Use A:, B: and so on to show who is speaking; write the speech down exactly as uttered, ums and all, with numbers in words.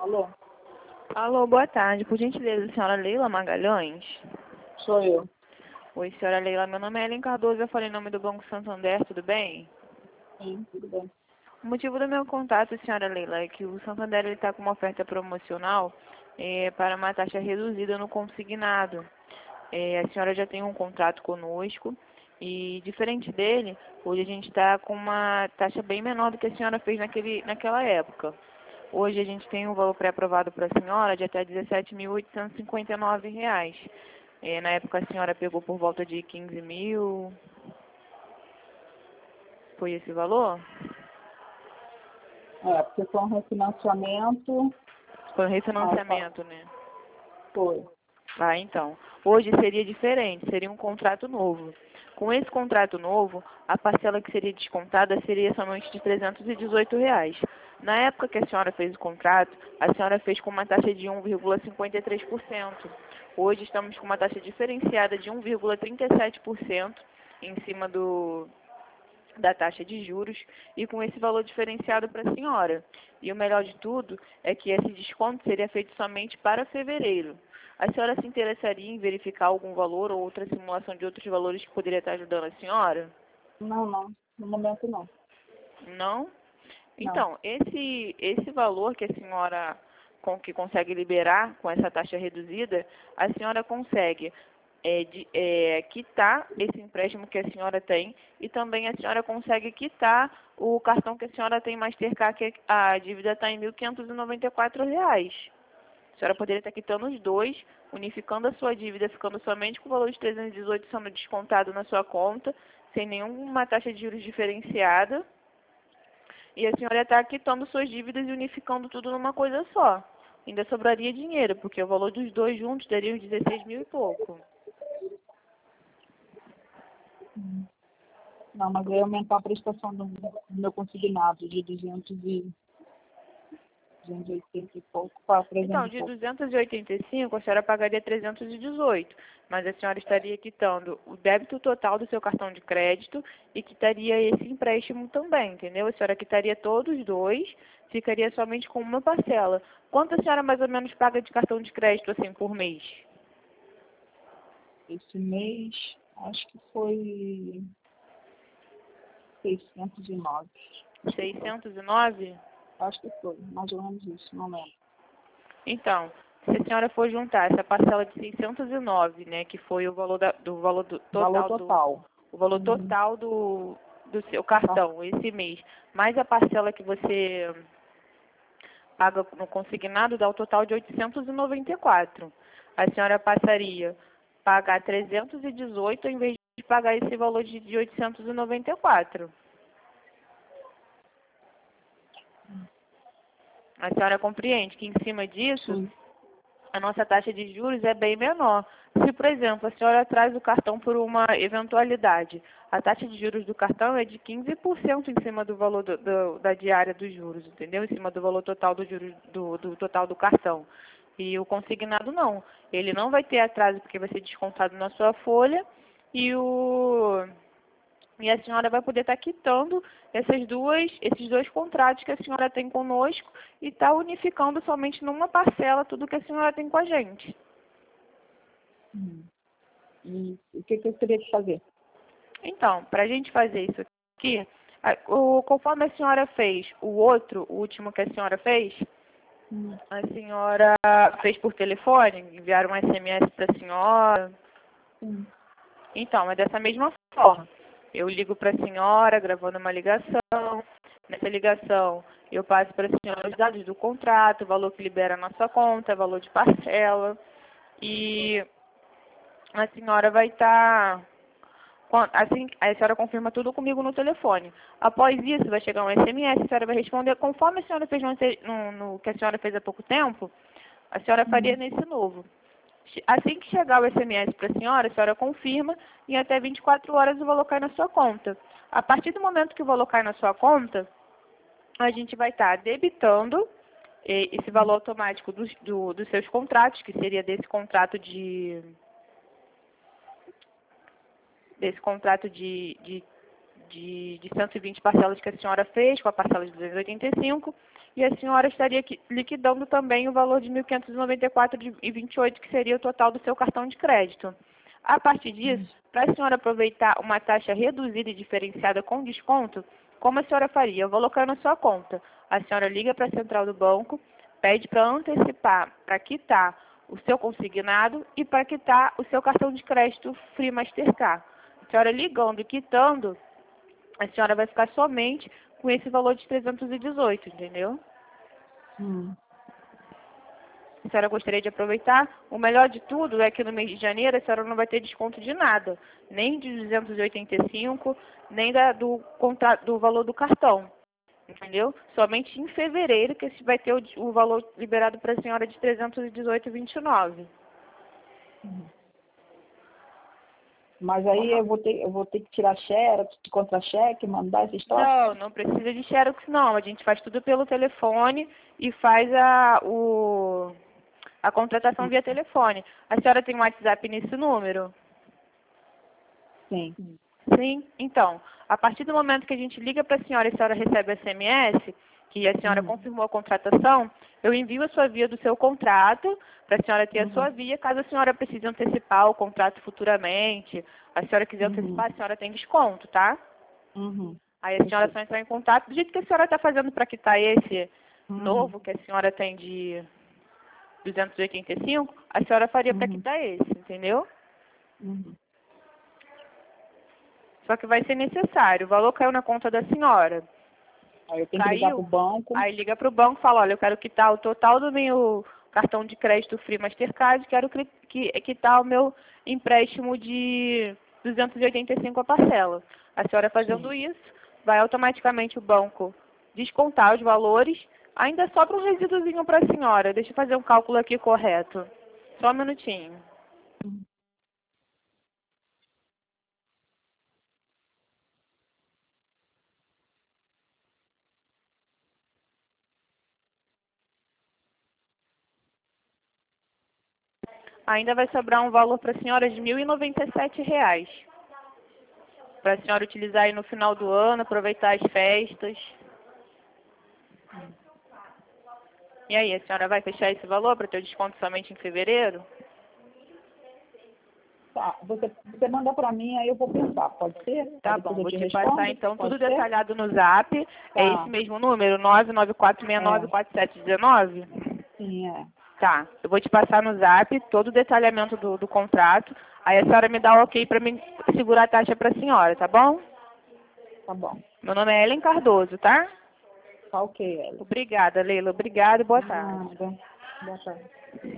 A: Alô?
B: Alô, boa tarde. Por gentileza, senhora Leila Magalhães?
A: Sou eu.
B: Oi, senhora Leila. Meu nome é Ellen Cardoso. Eu falei em nome do Banco Santander, tudo bem?
A: Sim, tudo bem.
B: O motivo do meu contato, senhora Leila, é que o Santander está com uma oferta promocional eh, para uma taxa reduzida no consignado. Eh, a senhora já tem um contrato conosco e, diferente dele, hoje a gente está com uma taxa bem menor do que a senhora fez naquele, naquela época. Hoje a gente tem um valor pré-aprovado para a senhora de até dezessete mil oitocentos e cinquenta e nove reais. É, na época a senhora pegou por volta de quinze mil. Foi esse valor?
A: É, porque foi um refinanciamento.
B: Foi um
A: Ah, tá.
B: refinanciamento, né?
A: Foi.
B: Ah, então. Hoje seria diferente, seria um contrato novo. Com esse contrato novo, a parcela que seria descontada seria somente de trezentos e dezoito reais. Na época que a senhora fez o contrato, a senhora fez com uma taxa de um vírgula cinquenta e três por cento. Hoje estamos com uma taxa diferenciada de um vírgula trinta e sete por cento em cima do, da taxa de juros e com esse valor diferenciado para a senhora. E o melhor de tudo é que esse desconto seria feito somente para fevereiro. A senhora se interessaria em verificar algum valor ou outra simulação de outros valores que poderia estar ajudando a senhora?
A: Não, não. No momento não.
B: Não?
A: Não.
B: Então, esse, esse valor que a senhora com, que consegue liberar com essa taxa reduzida, a senhora consegue é, de, é, quitar esse empréstimo que a senhora tem e também a senhora consegue quitar o cartão que a senhora tem Mastercard, que a dívida está em mil quinhentos e noventa e quatro reais. A senhora poderia estar quitando os dois, unificando a sua dívida, ficando somente com o valor de trezentos e dezoito sendo descontado na sua conta, sem nenhuma taxa de juros diferenciada. E a senhora está quitando suas dívidas e unificando tudo numa coisa só. Ainda sobraria dinheiro, porque o valor dos dois juntos daria uns dezesseis mil e pouco.
A: Hum. Não, mas aí aumentar a prestação do, do meu consignado de duzentos e, duzentos e oitenta e pouco para trezentos
B: Então,
A: e
B: de
A: pouco.
B: duzentos e oitenta e cinco, a senhora pagaria trezentos e dezoito, mas a senhora estaria quitando o débito total do seu cartão de crédito e quitaria esse empréstimo também, entendeu? A senhora quitaria todos os dois, ficaria somente com uma parcela. Quanto a senhora mais ou menos paga de cartão de crédito, assim, por mês?
A: Esse mês, acho que foi seiscentos e nove. Acho que foi.
B: seiscentos e nove?
A: Acho que foi, mais ou menos isso, não lembro.
B: Então, se a senhora for juntar essa parcela de seiscentos e nove, né, que foi o valor da, do valor do,
A: Valor
B: total do
A: total.
B: o valor
A: Uhum.
B: total do, do seu
A: Tá.
B: cartão esse mês, mais a parcela que você paga no consignado, dá o total de oitocentos e noventa e quatro. A senhora passaria a pagar trezentos e dezoito em vez de pagar esse valor de, de oitocentos e noventa e quatro. A senhora compreende que em cima disso
A: Sim.
B: a nossa taxa de juros é bem menor. Se, por exemplo, a senhora traz o cartão por uma eventualidade, a taxa de juros do cartão é de quinze por cento em cima do valor do, do, da diária dos juros, entendeu? Em cima do valor total do, juros, do, do total do cartão. E o consignado não. Ele não vai ter atraso porque vai ser descontado na sua folha e o... E a senhora vai poder estar quitando essas duas, esses dois contratos que a senhora tem conosco e está unificando somente numa parcela tudo que a senhora tem com a gente.
A: Hum. E o que, que eu teria que fazer?
B: Então, para a gente fazer isso aqui, a- o, conforme a senhora fez o outro, o último que a senhora fez,
A: Hum.
B: a senhora fez por telefone, enviaram um S M S para a senhora.
A: Sim.
B: Então, é dessa mesma forma. Eu ligo para a senhora, gravando uma ligação. Nessa ligação, eu passo para a senhora os dados do contrato, o valor que libera a nossa conta, valor de parcela. E a senhora vai estar... assim, a senhora confirma tudo comigo no telefone. Após isso, vai chegar um S M S, a senhora vai responder conforme a senhora fez no, no, no que a senhora fez há pouco tempo, a senhora faria
A: Hum.
B: nesse novo. Assim que chegar o S M S para a senhora, a senhora confirma e em até vinte e quatro horas o valor cai na sua conta. A partir do momento que o valor cai na sua conta, a gente vai estar debitando eh, esse valor automático dos, do, dos seus contratos, que seria desse contrato de desse contrato de, de, de, de cento e vinte parcelas que a senhora fez, com a parcela de duzentos e oitenta e cinco, e a senhora estaria qui- liquidando também o valor de mil quinhentos e noventa e quatro reais e vinte e oito centavos, que seria o total do seu cartão de crédito. A partir disso, para a senhora aproveitar uma taxa reduzida e diferenciada com desconto, como a senhora faria? Eu vou colocar na sua conta. A senhora liga para a central do banco, pede para antecipar, para quitar o seu consignado e para quitar o seu cartão de crédito Free Mastercard. A senhora ligando e quitando, a senhora vai ficar somente com esse valor de trezentos e dezoito, entendeu?
A: Hum.
B: A senhora gostaria de aproveitar? O melhor de tudo é que no mês de janeiro a senhora não vai ter desconto de nada, nem de duzentos e oitenta e cinco, nem da, do, contra, do valor do cartão, entendeu? Somente em fevereiro que vai ter o, o valor liberado para a senhora de trezentos e dezoito reais e vinte e nove centavos.
A: Hum. Mas aí eu vou ter, eu vou ter que tirar xerox, contra-cheque, mandar essa história?
B: Não, não precisa de xerox não. A gente faz tudo pelo telefone e faz a, o, a contratação via telefone. A senhora tem um WhatsApp nesse número?
A: Sim.
B: Sim. Então, a partir do momento que a gente liga para a senhora e a senhora recebe S M S, que a senhora
A: Uhum.
B: confirmou a contratação, eu envio a sua via do seu contrato, para a senhora ter
A: Uhum.
B: a sua via, caso a senhora precise antecipar o contrato futuramente, a senhora quiser
A: Uhum.
B: antecipar, a senhora tem desconto, tá?
A: Uhum.
B: Aí a senhora só entrar em contato, do jeito que a senhora está fazendo para quitar esse
A: Uhum.
B: novo, que a senhora tem de duzentos e oitenta e cinco, a senhora faria para
A: Uhum.
B: quitar esse, entendeu?
A: Uhum.
B: Só que vai ser necessário, o valor caiu na conta da senhora.
A: Aí eu tenho que ligar
B: Caiu,
A: pro banco.
B: aí liga para o banco e fala, olha, eu quero quitar o total do meu cartão de crédito Free Mastercard, quero cri- qui- quitar o meu empréstimo de duzentos e oitenta e cinco a parcela. A senhora fazendo
A: Sim.
B: isso, vai automaticamente o banco descontar os valores, ainda sobra um resíduozinho para a senhora. Deixa eu fazer um cálculo aqui correto. Só um minutinho.
A: Uhum.
B: Ainda vai sobrar um valor para a senhora de mil e noventa e sete reais. Para a senhora utilizar aí no final do ano, aproveitar as festas. E aí, a senhora vai fechar esse valor para ter o desconto somente em fevereiro?
A: Tá, você, você manda para mim, aí eu vou pensar, pode ser?
B: Tá
A: Aí depois
B: bom,
A: eu
B: vou
A: te
B: te passar
A: respondo,
B: então
A: pode
B: tudo
A: ser?
B: detalhado no zap. É esse
A: Tá,
B: mesmo número, nove nove quatro seis nove quatro sete um nove?
A: sim, é.
B: Tá, eu vou te passar no zap todo o detalhamento do, do contrato. Aí a senhora me dá o ok para mim segurar a taxa para a senhora, tá bom?
A: Tá bom.
B: Meu nome é Ellen Cardoso, tá?
A: Tá ok, Ela.
B: Obrigada, Leila. Obrigada e boa tarde.
A: Nada. Boa tarde.